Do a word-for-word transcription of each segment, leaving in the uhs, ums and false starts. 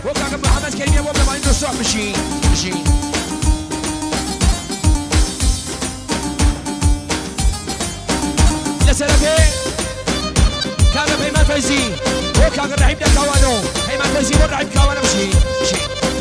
وكاك محمد كريم يا بابا ما عنده صح مشي مشي يا سلامي كان بهيمان فايزي وكاك الرحيم ده كوانو هيمان فايزي والرحيم كوانو مشي مشي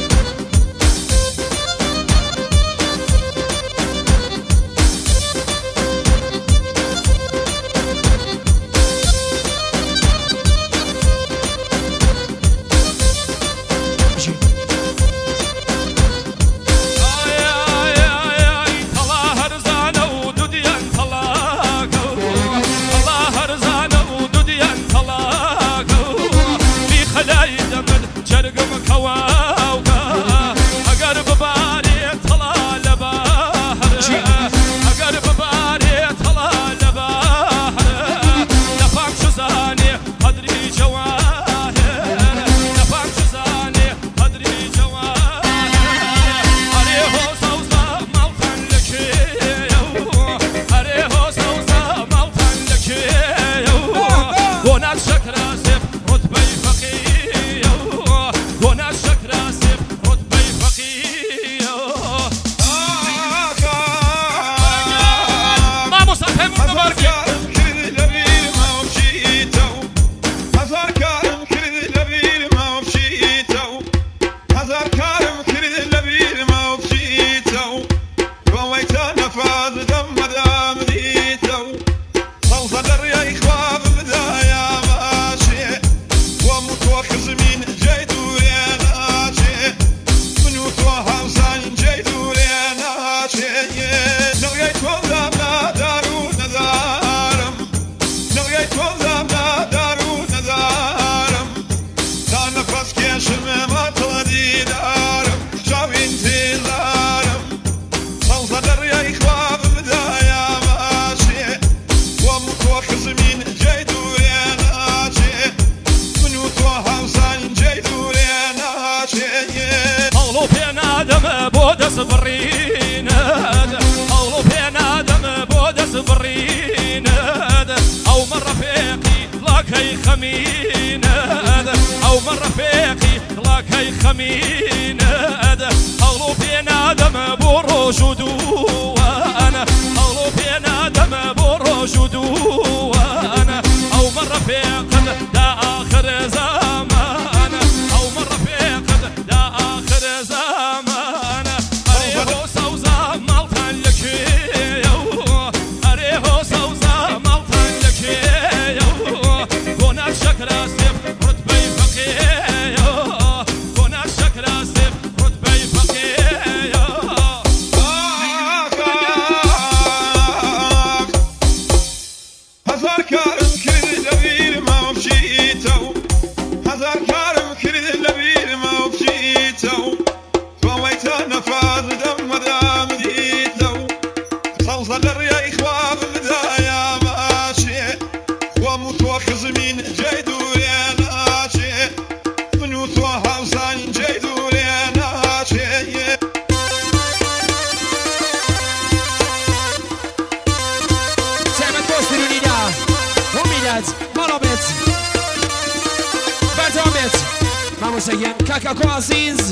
كاكاكو عزيز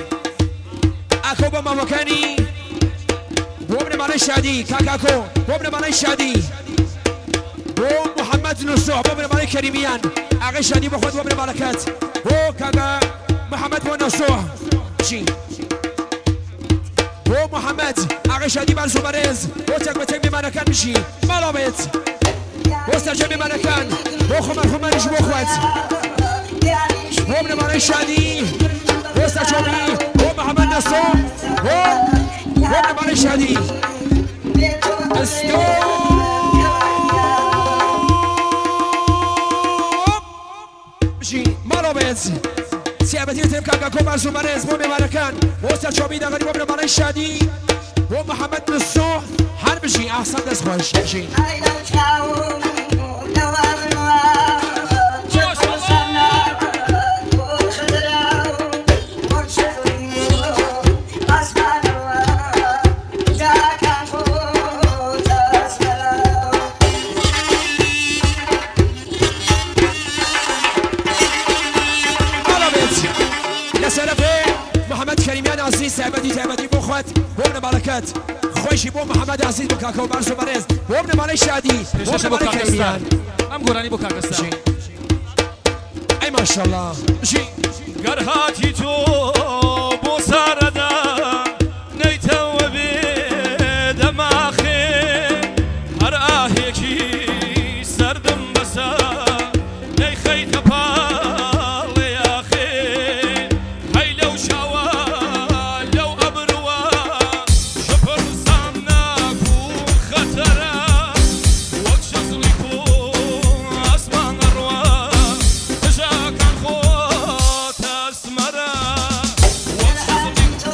اخو بابا مكاني وابن مالي شادي كاكاكو وابن مالي شادي ومحمد نصوح وابن مالي كريميان اغي شادي بخوت وابن مالكات وكاكا محمد ونصوح شي ومحمد اغي شادي بارزو مريز وتك بتك بمالكان مشي مالو بيت وسترجع بمالكان وخمر خمرش بخوت وابن مالي شادي وسترجع ومحمد نصوح وابن مالي شادي استوب مشي مالو بيت سيابتي تبكى كوبا سوماريز وابن مالكان وسترجع بيدا غريب وابن مالي شادي ومحمد نصوح حربشي احسن دست خوش شي تایبەتی تایبەتی بۆ خۆت بۆ منە باڵەکەت خۆشی بۆ محەممەد عزیز بۆ کاکە و بارز و بەڕێز بۆ منە ماڵەی شادی بۆ منە ماڵەی کەرمیان ئەم گۆرانی بۆ کاکەستان ئەی ماشەڵڵا گەر هاتی تۆ بۆ سارەدا نەیتەوە بێ دەماخێ هەر ئاهێکی سەردم بەسە نەیخەیتە پاڵێ یاخێ هەی لەو شاوە لەو ئەبرووە شپڕسام ناکو خەتەرە وەک شەزڵی کۆ ئەسمان ئەڕوە دژاکان خۆت ئەسمەرە وەک شەزڵی کۆ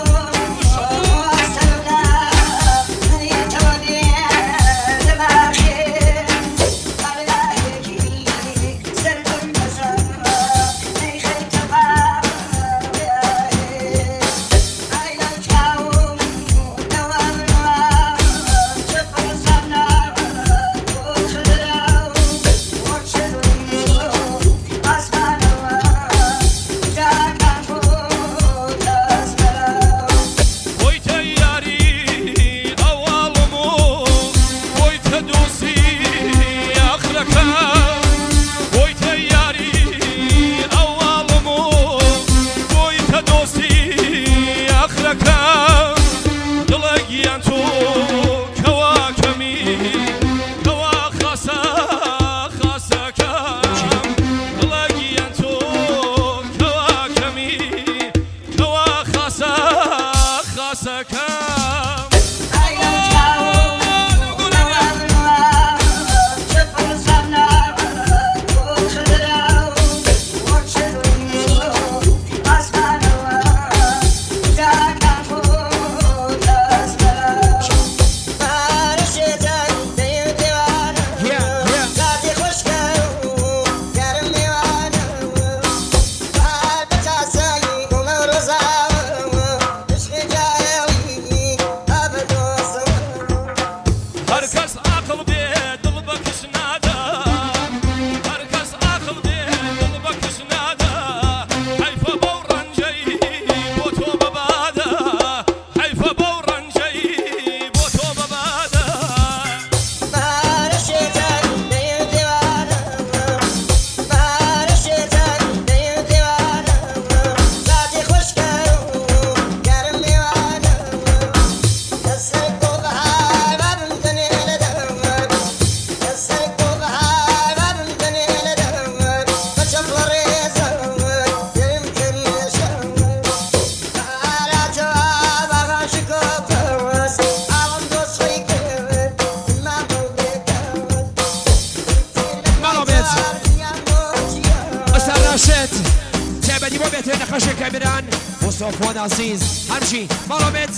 تایبەتی بۆ بێتێ نەخەشە کەمیران بۆ سۆفوان عزیز هەمچی ماڵۆمێت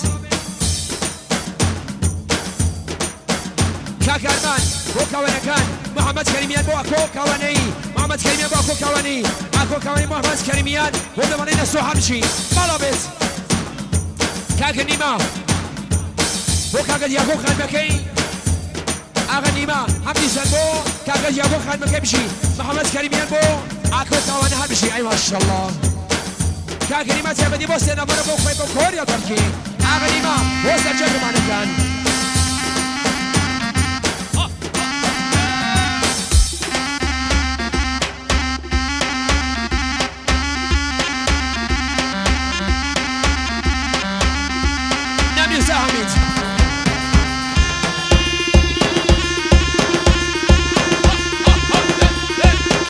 کاکارمان بۆ کاوەنەکان محەممەد کەریمیان بۆ ئەکۆ کاوانەی محەممەد کەریمیان بۆ ئەکۆ کاوانی ئاکۆ کاوانی محەممەد کەریمیان بۆ دەمەڵی نەسۆ هەمچی ماڵۆمێت کاکە نیما بۆ کاکە دیاکۆ خانمەکەی ئاغا نیما هەمدیسان بۆ کاکە دیاکۆ خانمەکەی بشی محەممەد کەریمیان بۆ ئاکۆ کاوانە هەر بشی ئەی ماشەڵڵا کاکە نیما تایبەتی بۆ سێ نەفەرە بۆ خۆی بۆ کۆریا تەرکی ئاغا نیما بۆ سەرجەردەمانەکان نەمیرزا حەمید